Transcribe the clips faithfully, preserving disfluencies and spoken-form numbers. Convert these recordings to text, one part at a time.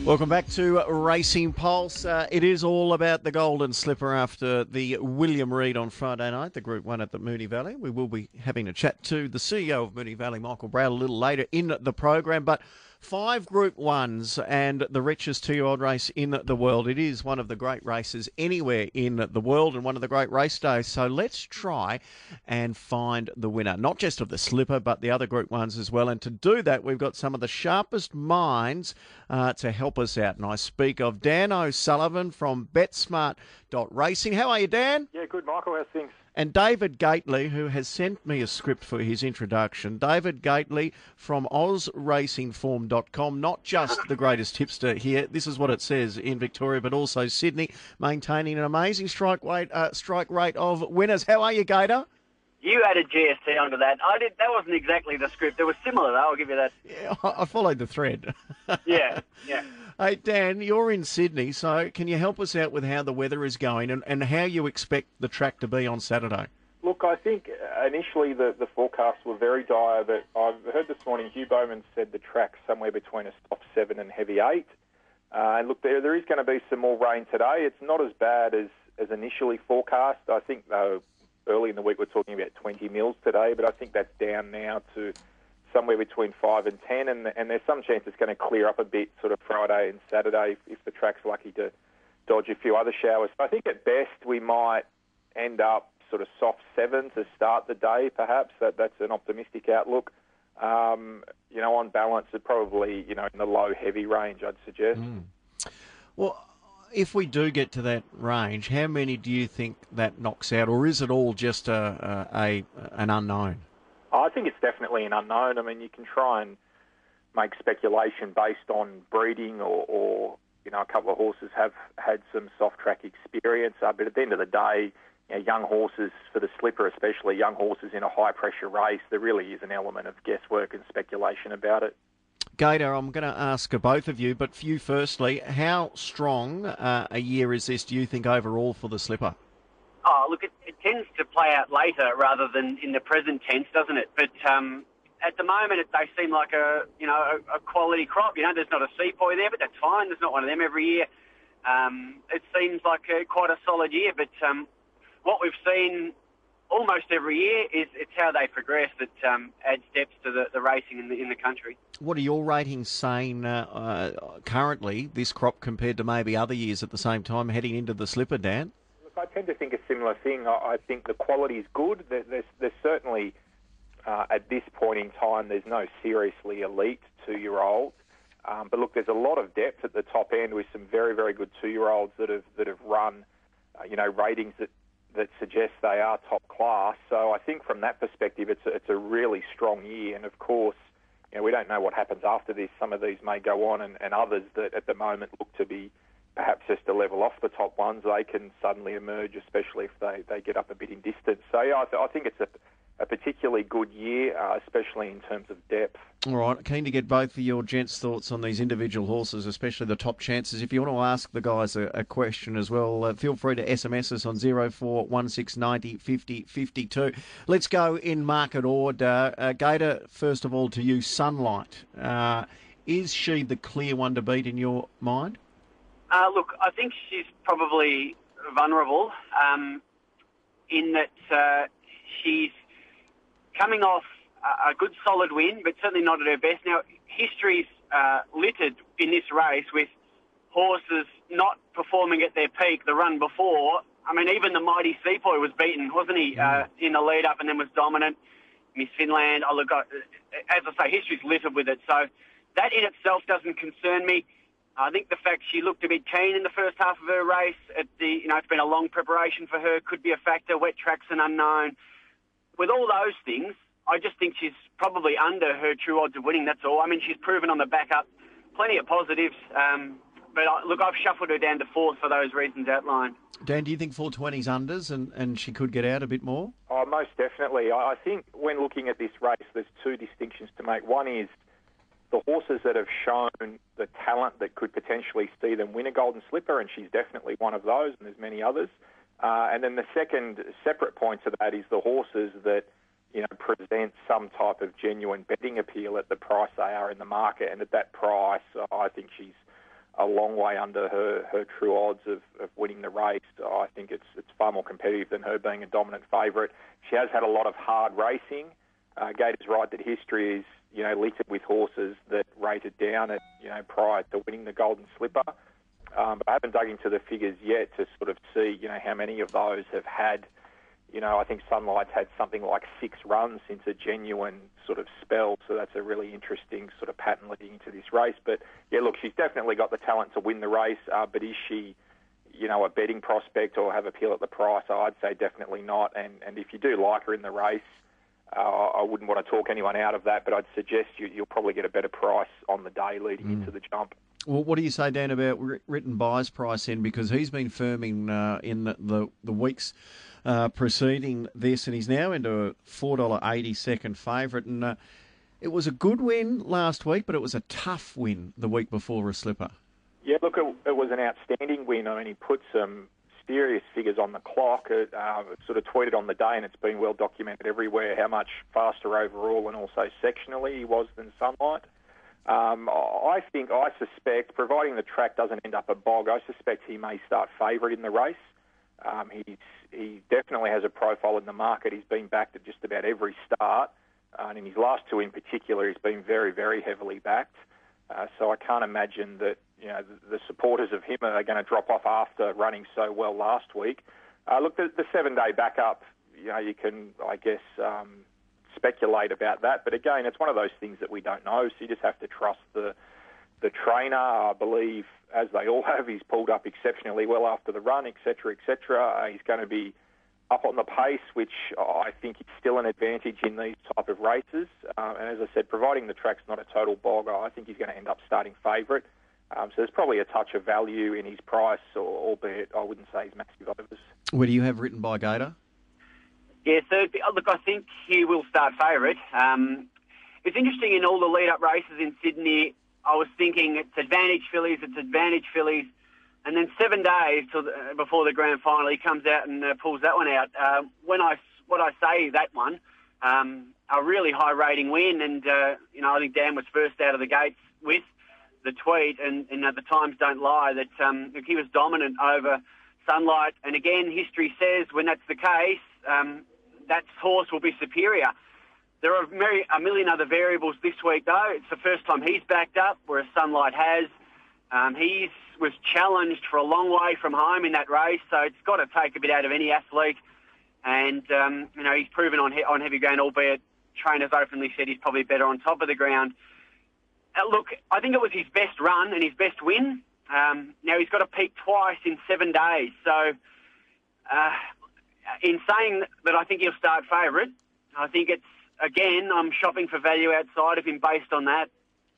Welcome back to Racing Pulse. Uh, it is all about the Golden Slipper after the William Reid on Friday night, the Group one at the Moonee Valley. We will be having a chat to the C E O of Moonee Valley, Michael Brown, a little later in the program. But five Group ones and the richest two-year-old race in the world. It is one of the great races anywhere in the world and one of the great race days. So let's try and find the winner, not just of the Slipper, but the other Group ones as well. And to do that, we've got some of the sharpest minds uh, to help us out. And I speak of Dan O'Sullivan from BetSmart dot Racing. How are you, Dan? Yeah, good, Michael. How's things? And David Gately, who has sent me a script for his introduction. David Gately from Oz Racing Form dot com, not just the greatest tipster here. This is what it says in Victoria, but also Sydney, maintaining an amazing strike rate, uh, strike rate of winners. How are you, Gator? You added G S T onto that. I did. That wasn't exactly the script. It was similar, though. I'll give you that. Yeah, I followed the thread. Yeah, yeah. Hey, Dan, you're in Sydney, so can you help us out with how the weather is going and, and how you expect the track to be on Saturday? Look, I think initially the, the forecasts were very dire, but I've heard this morning Hugh Bowman said the track's somewhere between a soft seven and heavy eight. Uh, and look, there there is going to be some more rain today. It's not as bad as, as initially forecast. I think, though, early in the week we're talking about twenty mils today, but I think that's down now to somewhere between five and ten, and, and there's some chance it's going to clear up a bit sort of Friday and Saturday if, if the track's lucky to dodge a few other showers. So I think at best we might end up sort of soft seven to start the day, perhaps. That That's an optimistic outlook. Um, you know, on balance, it probably, you know, in the low heavy range, I'd suggest. Mm. Well, if we do get to that range, how many do you think that knocks out, or is it all just a, a, a an unknown? I think it's definitely an unknown. I mean, you can try and make speculation based on breeding or, or you know, a couple of horses have had some soft track experience. Uh, but at the end of the day, you know, young horses, for the Slipper especially, young horses in a high-pressure race, there really is an element of guesswork and speculation about it. Gator, I'm going to ask both of you, but for you firstly, how strong uh, a year is this, do you think, overall for the Slipper? Oh, look, it, it tends to play out later rather than in the present tense, doesn't it? But um, at the moment, it, they seem like a you know a, a quality crop. You know, there's not a Sepoy there, but that's fine. There's not one of them every year. Um, it seems like a, quite a solid year. But um, what we've seen almost every year is it's how they progress that um, adds depth to the, the racing in the in the country. What are your ratings saying uh, uh, currently, this crop, compared to maybe other years at the same time heading into the Slipper, Dan? I tend to think a similar thing. I think the quality is good. There's, there's certainly, uh, at this point in time, there's no seriously elite two-year-olds. Um, but look, there's a lot of depth at the top end with some very, very good two-year-olds that have that have run, uh, you know, ratings that, that suggest they are top class. So I think from that perspective, it's a, it's a really strong year. And of course, you know, we don't know what happens after this. Some of these may go on, and, and others that at the moment look to be perhaps just a level off the top ones, they can suddenly emerge, especially if they, they get up a bit in distance. So, yeah, I, th- I think it's a, a particularly good year, uh, especially in terms of depth. All right, keen to get both of your gents' thoughts on these individual horses, especially the top chances. If you want to ask the guys a, a question as well, uh, feel free to S M S us on zero four one six nine zero five zero five two. Let's go in market order. Uh, Gator, first of all, to you, Sunlight. Uh, is she the clear one to beat in your mind? Uh, look, I think she's probably vulnerable um, in that uh, she's coming off a, a good solid win, but certainly not at her best. Now, history's uh, littered in this race with horses not performing at their peak the run before. I mean, even the mighty Sepoy was beaten, wasn't he, uh, in the lead-up and then was dominant. Miss Finland, oh, look, as I say, history's littered with it. So that in itself doesn't concern me. I think the fact she looked a bit keen in the first half of her race, at the you know, it's been a long preparation for her, could be a factor. Wet track's an unknown. With all those things, I just think she's probably under her true odds of winning, that's all. I mean, she's proven on the back up plenty of positives. Um, but, I, look, I've shuffled her down to fourth for those reasons outlined. Dan, do you think four twenty's unders and, and she could get out a bit more? Oh, most definitely. I, I think when looking at this race, there's two distinctions to make. One is the horses that have shown the talent that could potentially see them win a Golden Slipper, and she's definitely one of those, and there's many others. Uh, and then the second separate point to that is the horses that, you know, present some type of genuine betting appeal at the price they are in the market. And at that price, I think she's a long way under her, her true odds of, of winning the race. I think it's it's far more competitive than her being a dominant favourite. She has had a lot of hard racing. Uh, Gator's right that history is, you know, littered with horses that rated down at, you know, prior to winning the Golden Slipper. Um, but I haven't dug into the figures yet to sort of see, you know, how many of those have had, you know, I think Sunlight's had something like six runs since a genuine sort of spell. So that's a really interesting sort of pattern leading into this race. But, yeah, look, she's definitely got the talent to win the race. Uh, but is she, you know, a betting prospect or have appeal at the price? I'd say definitely not. And, and if you do like her in the race, uh, I wouldn't want to talk anyone out of that, but I'd suggest you, you'll probably get a better price on the day leading mm. into the jump. Well, what do you say, Dan, about Written Buy's price in? Because he's been firming uh, in the, the, the weeks uh, preceding this, and he's now into a four dollars eighty second favourite. And uh, it was a good win last week, but it was a tough win the week before a slipper. Yeah, look, it, it was an outstanding win. I mean, he put some serious figures on the clock. It, uh, it sort of tweeted on the day, and it's been well documented everywhere, how much faster overall and also sectionally he was than Sunlight. Um, I think, I suspect, providing the track doesn't end up a bog, I suspect he may start favourite in the race. Um, he's, he definitely has a profile in the market. He's been backed at just about every start, uh, and in his last two in particular, he's been very, very heavily backed. Uh, so I can't imagine that, you know, the, the supporters of him are going to drop off after running so well last week. Uh, look, the, the seven-day backup, you know, you can, I guess, um, speculate about that. But again, it's one of those things that we don't know, so you just have to trust the the trainer. I believe, as they all have, he's pulled up exceptionally well after the run, et cetera, et cetera. Uh, he's going to be up on the pace, which I think is still an advantage in these type of races. Uh, and as I said, providing the track's not a total bog, I think he's going to end up starting favourite. Um, so there's probably a touch of value in his price, or, albeit I wouldn't say he's massive overs. Where do you have Written By Gator? Yeah, so look, I think he will start favourite. Um, it's interesting in all the lead-up races in Sydney, I was thinking it's advantage fillies, it's advantage fillies, and then seven days till the, before the grand final, he comes out and uh, pulls that one out. Uh, when I what I say that one, um, a really high rating win, and uh, you know I think Dan was first out of the gates with the tweet, and, and uh, the times don't lie that um, he was dominant over Sunlight. And again, history says when that's the case, um, that horse will be superior. There are a million other variables this week, though. It's the first time he's backed up, whereas Sunlight has. Um, he was challenged for a long way from home in that race, so it's got to take a bit out of any athlete. And, um, you know, he's proven on, he- on heavy ground, albeit trainers openly said he's probably better on top of the ground. Uh, look, I think it was his best run and his best win. Um, now, he's got to peak twice in seven days. So, uh, in saying that I think he'll start favourite, I think it's, again, I'm shopping for value outside of him based on that.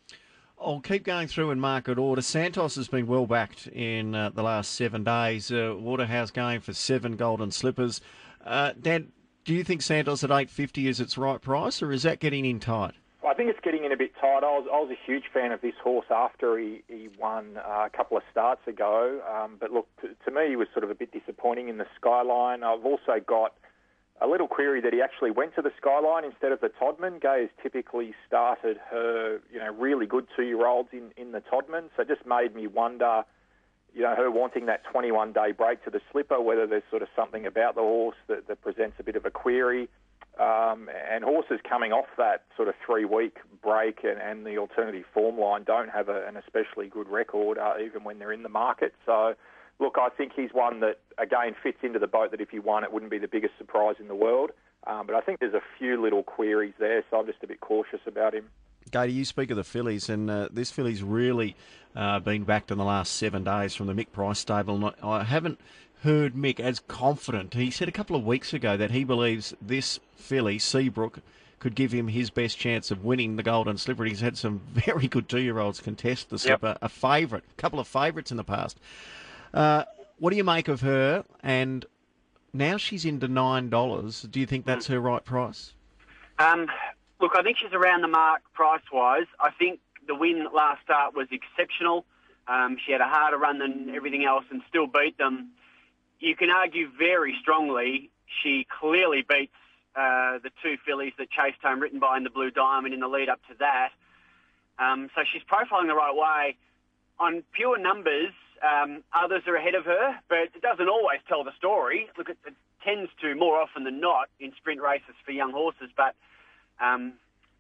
I'll keep going through in market order. Santos has been well backed in uh, the last seven days. Uh, Waterhouse going for seven Golden Slippers. Uh, Dan, do you think Santos at eight fifty is its right price, or is that getting in tight? I think it's getting in a bit tight. I was, I was a huge fan of this horse after he, he won uh, a couple of starts ago. Um, but look, to, to me, he was sort of a bit disappointing in the Skyline. I've also got a little query that he actually went to the Skyline instead of the Todman. Gay has typically started her, you know, really good two-year-olds in, in the Todman. So it just made me wonder, you know, her wanting that twenty-one day break to the Slipper, whether there's sort of something about the horse that, that presents a bit of a query. Um, and horses coming off that sort of three-week break and, and the alternative form line don't have a, an especially good record, uh, even when they're in the market. So, look, I think he's one that, again, fits into the boat that if he won, it wouldn't be the biggest surprise in the world. Um, but I think there's a few little queries there, so I'm just a bit cautious about him. Gator, you speak of the fillies, and uh, this filly's really uh, been backed in the last seven days from the Mick Price stable. And I haven't heard Mick as confident. He said a couple of weeks ago that he believes this filly, Seabrook, could give him his best chance of winning the Golden Slipper. He's had some very good two-year-olds contest the Slipper, yep. a favourite, a couple of favourites in the past. Uh, what do you make of her? And now she's into nine dollars. Do you think that's her right price? Um, look, I think she's around the mark price-wise. I think the win last start was exceptional. Um, she had a harder run than everything else and still beat them. You can argue very strongly she clearly beats uh, the two fillies that chased home Written By in the Blue Diamond in the lead-up to that. Um, so she's profiling the right way. on pure numbers, um, others are ahead of her, but it doesn't always tell the story. Look, it, it tends to more often than not in sprint races for young horses, but um,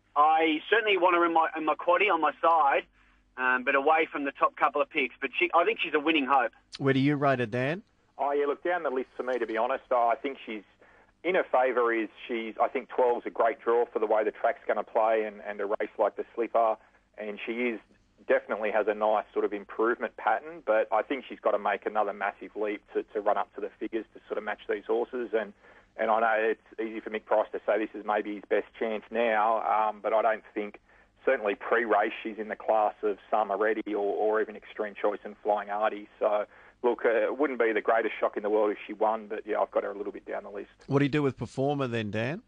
I certainly want her in my, in my quaddie on my side, um, but away from the top couple of picks. But she, I think she's a winning hope. Where do you rate her, Dan? Oh, yeah, look, down the list for me, to be honest, I think she's, in her favour is she's, I think twelve is a great draw for the way the track's going to play and, and a race like the Slipper, and she is definitely has a nice sort of improvement pattern, but I think she's got to make another massive leap to, to run up to the figures to sort of match these horses, and and I know it's easy for Mick Price to say this is maybe his best chance now, um, but I don't think, certainly pre-race, she's in the class of Summer Ready or, or even Extreme Choice and Flying Artie, so look, uh, it wouldn't be the greatest shock in the world if she won, but yeah, I've got her a little bit down the list. What do you do with Performer then, Dan?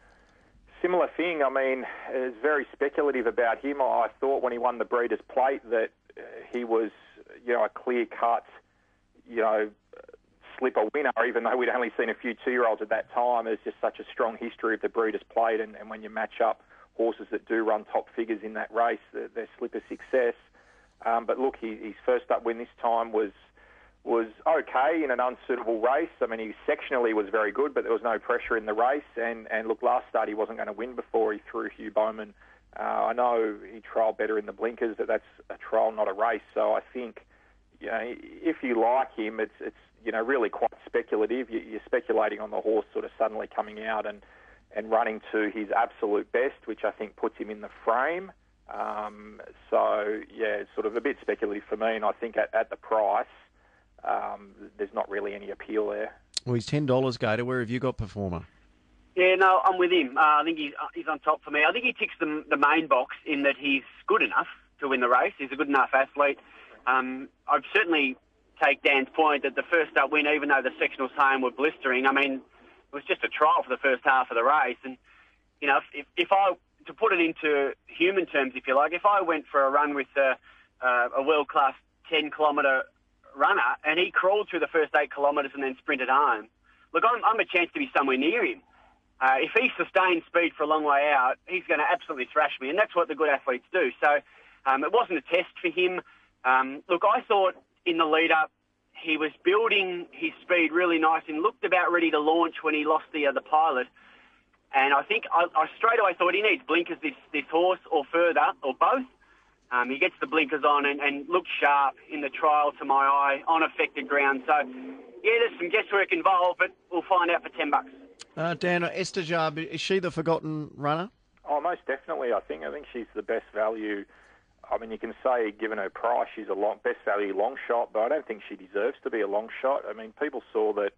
Similar thing. I mean, it's very speculative about him. I thought when he won the Breeders' Plate that uh, he was, you know, a clear-cut, you know, Slipper winner, even though we'd only seen a few two-year-olds at that time. There's just such a strong history of the Breeders' Plate, and, and when you match up horses that do run top figures in that race, they're, they're Slipper success. Um, but look, he, his first up win this time was was okay in an unsuitable race. I mean, he sectionally was very good, but there was no pressure in the race. And, and look, last start he wasn't going to win before he threw Hugh Bowman. Uh, I know he trialled better in the blinkers, but that's a trial, not a race. So I think, you know, if you like him, it's, it's you know, really quite speculative. You're speculating on the horse sort of suddenly coming out and, and running to his absolute best, which I think puts him in the frame. Um, so, yeah, it's sort of a bit speculative for me, and I think at, at the price, Um, there's not really any appeal there. Well, he's ten dollars, Gator. Where have you got Performer? Yeah, no, I'm with him. Uh, I think he's, he's on top for me. I think he ticks the, the main box in that he's good enough to win the race. He's a good enough athlete. Um, I'd certainly take Dan's point that the first up win, even though the sectionals home were blistering, I mean, it was just a trial for the first half of the race. And, you know, if, if I, to put it into human terms, if you like, if I went for a run with a, uh, a world-class ten-kilometre runner and he crawled through the first eight kilometres and then sprinted home, look, I'm, I'm a chance to be somewhere near him. Uh, if he sustains speed for a long way out, he's going to absolutely thrash me, and that's what the good athletes do. So um, it wasn't a test for him. Um, look, I thought in the lead-up he was building his speed really nice and looked about ready to launch when he lost the uh, the pilot. And I think I, I straight away thought he needs blinkers, this, this horse, or further, or both. Um, he gets the blinkers on and, and looks sharp in the trial to my eye on affected ground. So, yeah, there's some guesswork involved, but we'll find out for ten bucks. Uh, Dan, Esther Jarb, is she the forgotten runner? Oh, most definitely, I think. I think she's the best value. I mean, you can say, given her price, she's a long, best value long shot, but I don't think she deserves to be a long shot. I mean, people saw that,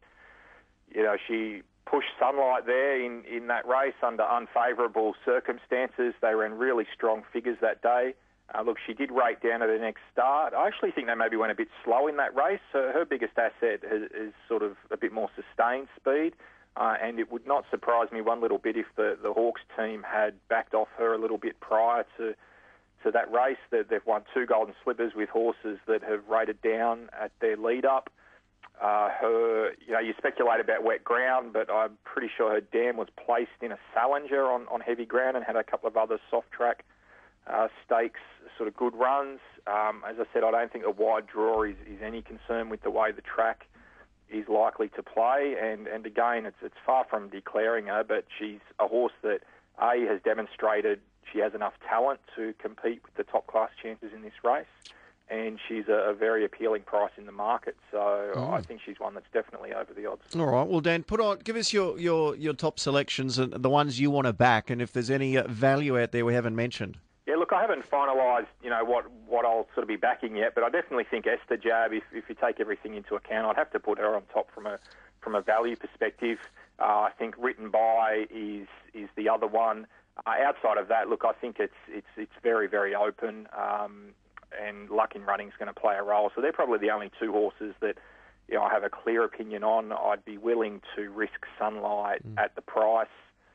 you know, she pushed Sunlight there in, in that race under unfavourable circumstances. They ran really strong figures that day. Uh, look, she did rate down at the next start. I actually think they maybe went a bit slow in that race. Her, her biggest asset is, is sort of a bit more sustained speed, uh, and it would not surprise me one little bit if the, the Hawks team had backed off her a little bit prior to to that race. They, they've won two Golden Slippers with horses that have rated down at their lead-up. Uh, her, you know, you speculate about wet ground, but I'm pretty sure her dam was placed in a Salinger on, on heavy ground and had a couple of other soft track Uh, stakes, sort of good runs. Um, as I said, I don't think a wide draw is, is any concern with the way the track is likely to play. And, and again, it's it's far from declaring her, but she's a horse that, A, has demonstrated she has enough talent to compete with the top-class chances in this race, and she's a, a very appealing price in the market. So oh. I think she's one that's definitely over the odds. All right. Well, Dan, put on, give us your, your, your top selections and the ones you want to back, and if there's any uh, value out there we haven't mentioned. Yeah, look, I haven't finalised, you know, what, what I'll sort of be backing yet, but I definitely think Esther Jarb, if, if you take everything into account, I'd have to put her on top from a from a value perspective. Uh, I think Written By is is the other one. Uh, outside of that, look, I think it's it's it's very, very open, um, and Luck in Running is going to play a role. So they're probably the only two horses that, you know, I have a clear opinion on. I'd be willing to risk Sunlight mm. at the price.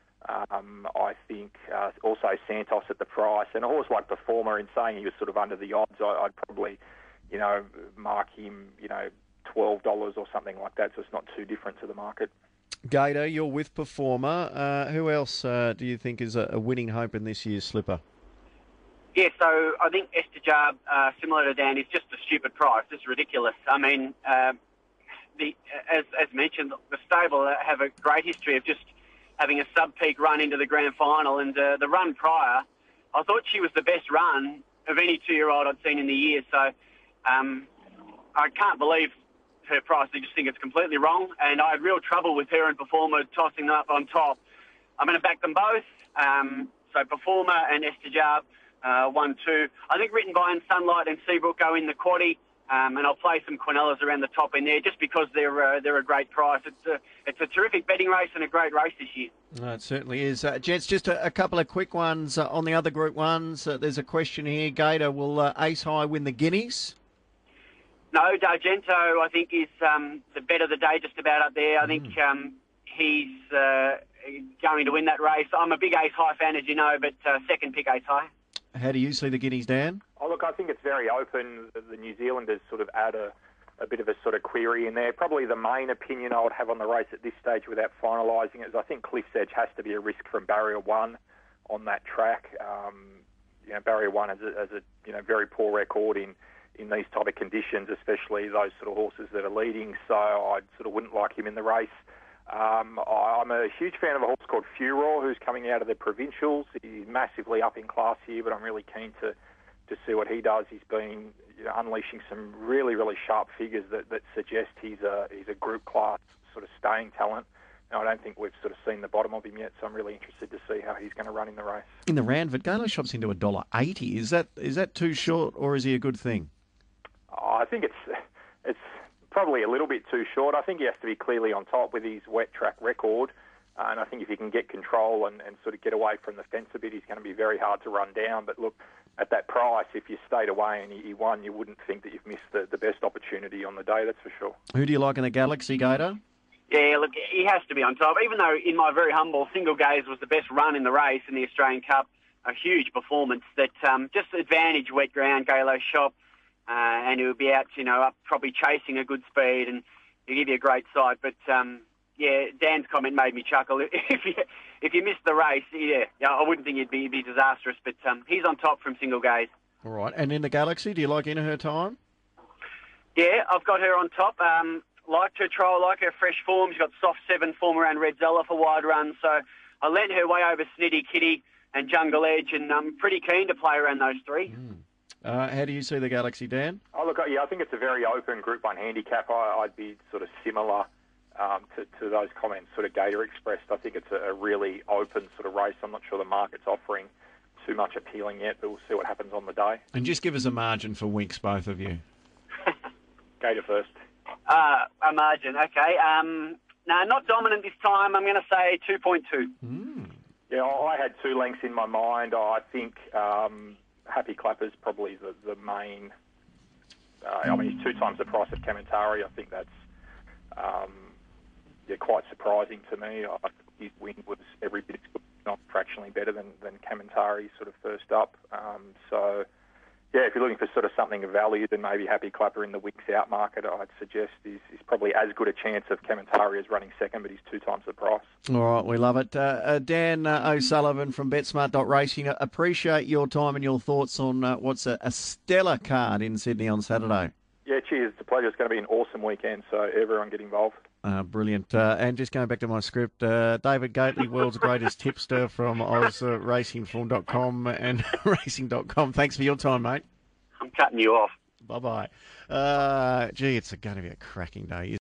Um, I think uh, also Santos at the price, and a horse like Performer, in saying he was sort of under the odds, I, I'd probably, you know, mark him, you know, twelve dollars or something like that, so it's not too different to the market. Gator, you're with Performer. Uh, who else uh, do you think is a, a winning hope in this year's Slipper? Yeah, so I think Estajar, uh, similar to Dan, is just a stupid price. It's ridiculous. I mean, uh, the as as mentioned, the stable have a great history of just having a sub-peak run into the grand final, and uh, the run prior, I thought she was the best run of any two-year-old I'd seen in the year. So um, I can't believe her price. I just think it's completely wrong, and I had real trouble with her and Performer tossing them up on top. I'm going to back them both. Um, so Performer and Estajar. Uh, one, two. I think Written by and Sunlight and Seabrook go in the quaddie, um, and I'll play some Quinellas around the top in there just because they're uh, they're a great price. It's a it's a terrific betting race and a great race this year. Oh, it certainly is. Uh, gents, just a, a couple of quick ones uh, on the other Group Ones. Uh, there's a question here. Gator, will uh, Ace High win the Guineas? No, D'Argento I think is um, the bet of the day just about up there. I think Mm. um, he's uh, going to win that race. I'm a big Ace High fan, as you know, but uh, second pick Ace High. How do you see the Guineas, Dan? Oh, look, I think it's very open. The New Zealanders sort of add a, a bit of a sort of query in there. Probably the main opinion I would have on the race at this stage without finalising it is I think Cliff's Edge has to be a risk from barrier one on that track. Um, you know, barrier one has a, has a you know very poor record in, in these type of conditions, especially those sort of horses that are leading. So I sort of wouldn't like him in the race. Um, I'm a huge fan of a horse called Furor, who's coming out of the provincials. He's massively up in class here, but I'm really keen to, to see what he does. He's been you know, unleashing some really, really sharp figures that, that suggest he's a he's a group class sort of staying talent. Now, I don't think we've sort of seen the bottom of him yet, so I'm really interested to see how he's going to run in the race. In the Randford, Galo shops into one dollar eighty. Is that is that too short, or is he a good thing? Oh, I think it's it's. Probably a little bit too short. I think he has to be clearly on top with his wet track record. Uh, and I think if he can get control and, and sort of get away from the fence a bit, he's going to be very hard to run down. But look, at that price, if you stayed away and he, he won, you wouldn't think that you've missed the, the best opportunity on the day, that's for sure. Who do you like in the Galaxy, Gator? Yeah, look, he has to be on top. Even though, in my very humble, Single Gaze was the best run in the race in the Australian Cup, a huge performance that um, just advantage wet ground, Galo shop. Uh, and he'll be out, you know, up probably chasing a good speed, and he'll give you a great sight. But um, yeah, Dan's comment made me chuckle. If you if you missed the race, yeah, yeah, I wouldn't think it'd be, it'd be disastrous. But um, he's on top from Single Gaze. All right, and in the Galaxy, do you like In Her Time? Yeah, I've got her on top. Um, liked her trial, like her fresh form. She's got soft seven form around Red Zella for wide runs. So I lent her way over Snitty Kitty and Jungle Edge, and I'm pretty keen to play around those three. Mm. Uh, how do you see the Galaxy, Dan? Oh, look, yeah, I think it's a very open Group one handicap. I, I'd be sort of similar um, to, to those comments sort of Gator expressed. I think it's a, a really open sort of race. I'm not sure the market's offering too much appealing yet, but we'll see what happens on the day. And just give us a margin for Winks, both of you. Gator first. Uh, a margin, okay. Um, no, not dominant this time. I'm going to say two point two. Mm. Yeah, I had two lengths in my mind. I think... Um, Happy Clapper's probably the, the main... Uh, I mean, he's two times the price of Kamantari. I think that's um, yeah, quite surprising to me. I think his win was every bit as good, not fractionally better than, than Kamantari sort of first up. Um, so, yeah, if you're looking for sort of something of value, then maybe Happy Clapper in the Winks out market, I'd suggest is, is probably as good a chance of Kamantari as running second, but he's two times the price. All right, we love it. Uh, uh, Dan uh, O'Sullivan from betsmart dot racing, uh, appreciate your time and your thoughts on uh, what's a, a stellar card in Sydney on Saturday. Yeah, cheers. It's a pleasure. It's going to be an awesome weekend, so everyone get involved. Uh, brilliant. Uh, and just going back to my script, uh, David Gately, world's greatest tipster from Oz Racing Form dot com and racing dot com. Thanks for your time, mate. I'm cutting you off. Bye-bye. Uh, gee, it's going to be a cracking day.